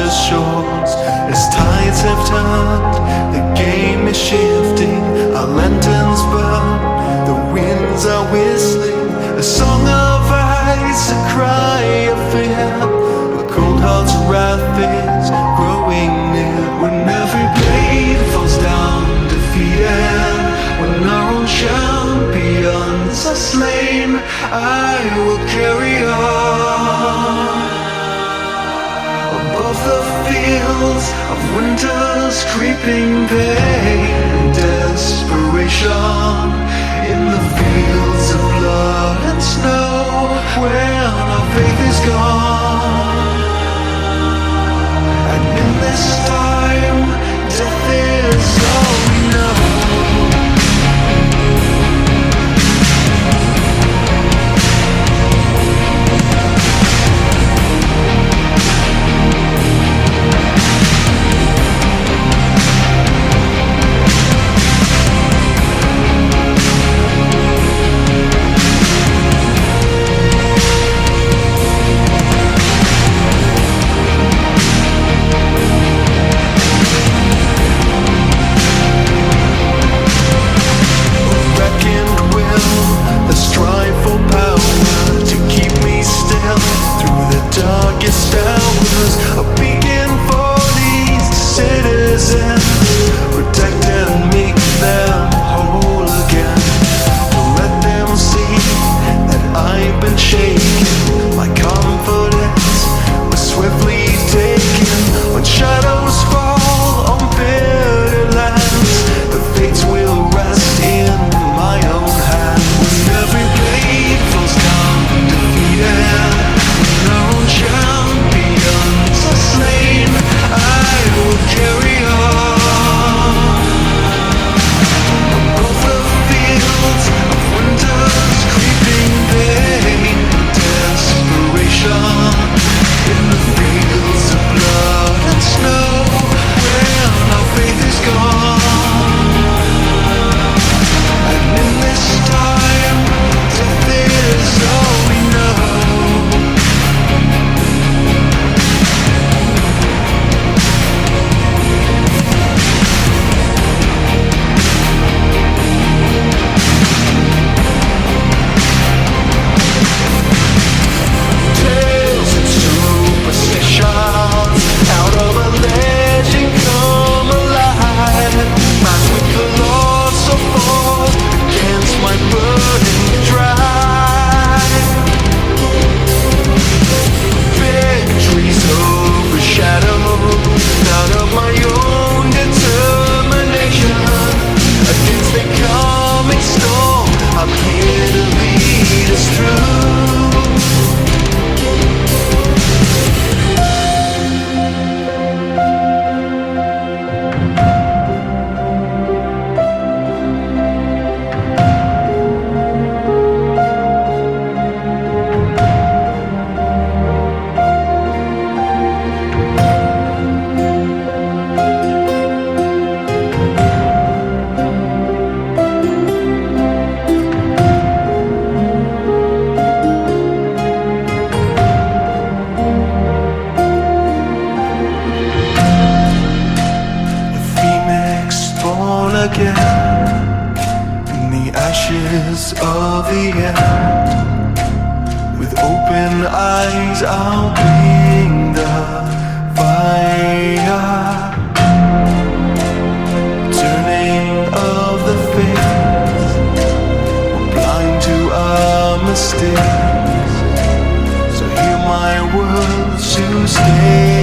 Georgia's shores. As tides have turned, the game is shifting. Our lanterns burn, the winds are whistling. A song of ice, a cry of fear. A cold heart's wrath is growing near. When every blade falls down defeated, when our own champions are slain, I will carry on. Above the fields of winter's creeping pain, desperation in the fields of blood and snow, when our faith is gone. And in this time, death is all we know. Darkest hours, a beacon for these citizens, protect and make them whole again. To let them see that I've been shaken, my confidence was swiftly taken. When shadows fall on bitter lands, the fates will rest in my own hand. When every blade falls down defeated, champions are slain, I will carry on. Above the fields of winter's creeping pain, desperation in the fields of blood and snow, when our faith is gone. And in this time, death is all we know. Out of a legend come alive, my sweet colossal fall against my burning drive. Victories overshadowed out of my own determination. Against the coming storm, I'm here to lead us through. In the ashes of the end, with open eyes I'll bring the fire, turning of the faith. We're blind to our mistakes, so hear my words to stay.